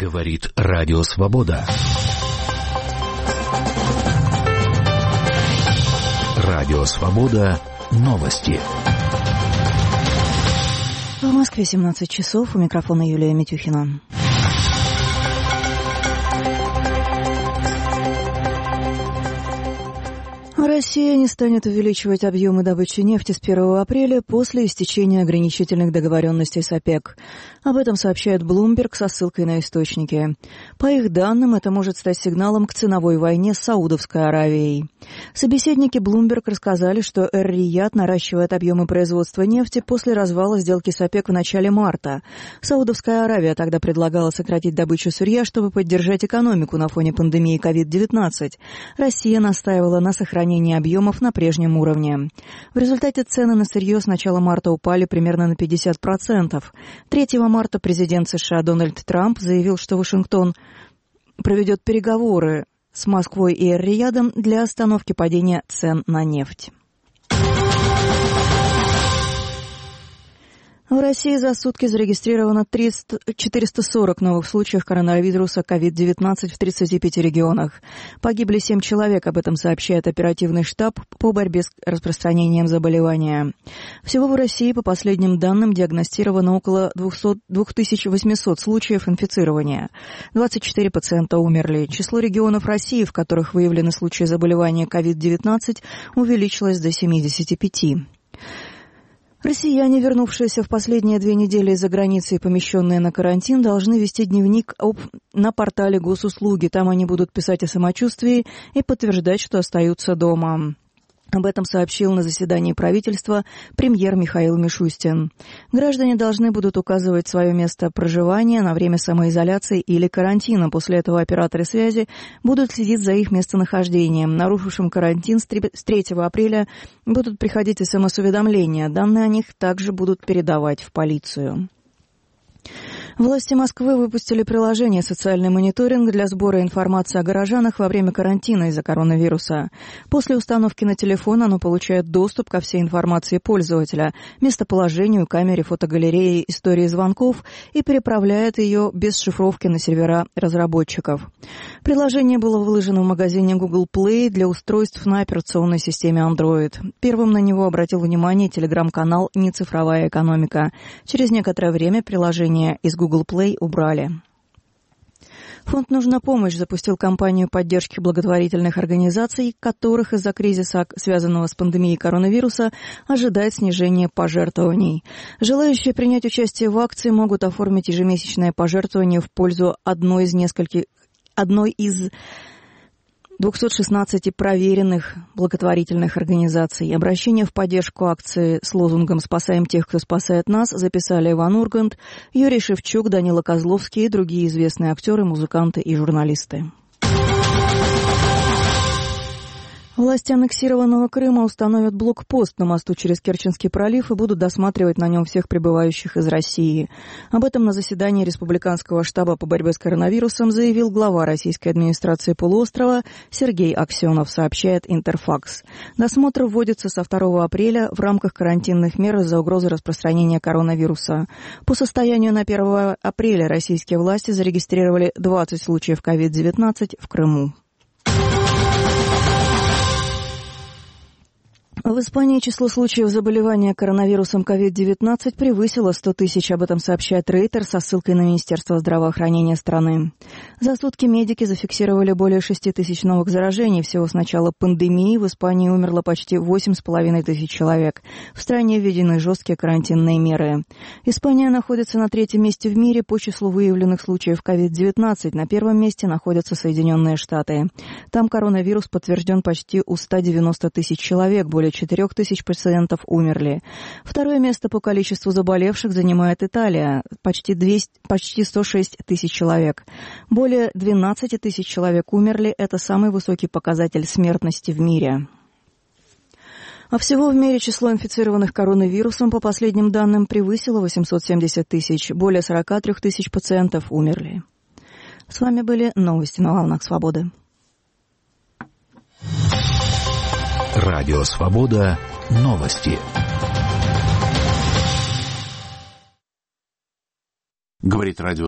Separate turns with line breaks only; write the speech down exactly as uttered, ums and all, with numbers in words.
Говорит Радио Свобода. Радио Свобода. Новости.
В Москве семнадцать часов. У микрофона Юлия Митюхина. Россия не станет увеличивать объемы добычи нефти с первого апреля после истечения ограничительных договоренностей с ОПЕК. Об этом сообщает Bloomberg со ссылкой на источники. По их данным, это может стать сигналом к ценовой войне с Саудовской Аравией. Собеседники Bloomberg рассказали, что Эр-Рияд наращивает объемы производства нефти после развала сделки с ОПЕК в начале марта. Саудовская Аравия тогда предлагала сократить добычу сырья, чтобы поддержать экономику на фоне пандемии ковид девятнадцать. Россия настаивала на сохранении объемов на прежнем уровне. В результате цены на сырье с начала марта упали примерно на пятьдесят процентов. третьего марта президент США Дональд Трамп заявил, что Вашингтон проведет переговоры с Москвой и Эр-Риядом для остановки падения цен на нефть. В России за сутки зарегистрировано четыреста сорок новых случаев коронавируса ковид девятнадцать в тридцати пяти регионах. Погибли семь человек, об этом сообщает оперативный штаб по борьбе с распространением заболевания. Всего в России, по последним данным, диагностировано около две тысячи восемьсот случаев инфицирования. двадцать четыре пациента умерли. Число регионов России, в которых выявлены случаи заболевания ковид девятнадцать, увеличилось до семидесяти пяти. Россияне, вернувшиеся в последние две недели из-за границы и помещенные на карантин, должны вести дневник об... на портале госуслуги. Там они будут писать о самочувствии и подтверждать, что остаются дома. Об этом сообщил на заседании правительства премьер Михаил Мишустин. Граждане должны будут указывать свое место проживания на время самоизоляции или карантина. После этого операторы связи будут следить за их местонахождением. Нарушившим карантин с третьего апреля будут приходить смс-уведомления. Данные о них также будут передавать в полицию. Власти Москвы выпустили приложение «Социальный мониторинг» для сбора информации о горожанах во время карантина из-за коронавируса. После установки на телефон оно получает доступ ко всей информации пользователя, местоположению, камере, фотогалерее, истории звонков и переправляет ее без шифровки на сервера разработчиков. Приложение было выложено в магазине Google Play для устройств на операционной системе Android. Первым на него обратил внимание телеграм-канал «Нецифровая экономика». Через некоторое время приложение из Google Play убрали. Фонд «Нужна помощь» запустил кампанию поддержки благотворительных организаций, которых из-за кризиса, связанного с пандемией коронавируса, ожидает снижение пожертвований. Желающие принять участие в акции могут оформить ежемесячное пожертвование в пользу одной из нескольких, одной из двухсот шестнадцати проверенных благотворительных организаций. Обращение в поддержку акции с лозунгом «Спасаем тех, кто спасает нас» записали Иван Ургант, Юрий Шевчук, Данила Козловский и другие известные актеры, музыканты и журналисты. Власти аннексированного Крыма установят блокпост на мосту через Керченский пролив и будут досматривать на нем всех прибывающих из России. Об этом на заседании Республиканского штаба по борьбе с коронавирусом заявил глава российской администрации полуострова Сергей Аксенов, сообщает Интерфакс. Досмотр вводится со второго апреля в рамках карантинных мер из-за угрозы распространения коронавируса. По состоянию на первое апреля российские власти зарегистрировали двадцать случаев ковид девятнадцать в Крыму. В Испании число случаев заболевания коронавирусом ковид девятнадцать превысило сто тысяч. Об этом сообщает Рейтер со ссылкой на Министерство здравоохранения страны. За сутки медики зафиксировали более шести тысяч новых заражений. Всего с начала пандемии в Испании умерло почти восемь с половиной тысяч человек. В стране введены жесткие карантинные меры. Испания находится на третьем месте в мире по числу выявленных случаев ковид девятнадцать. На первом месте находятся Соединенные Штаты. Там коронавирус подтвержден почти у ста девяноста тысяч человек. Более четырех тысяч пациентов умерли. Второе место по количеству заболевших занимает Италия, почти, двести, почти сто шесть тысяч человек. Более двенадцать тысяч человек умерли, это самый высокий показатель смертности в мире. А всего в мире число инфицированных коронавирусом, по последним данным, превысило восемьсот семьдесят тысяч. Более сорок три тысяч пациентов умерли. С вами были новости на волнах свободы.
Радио Свобода. Новости.
Говорит радио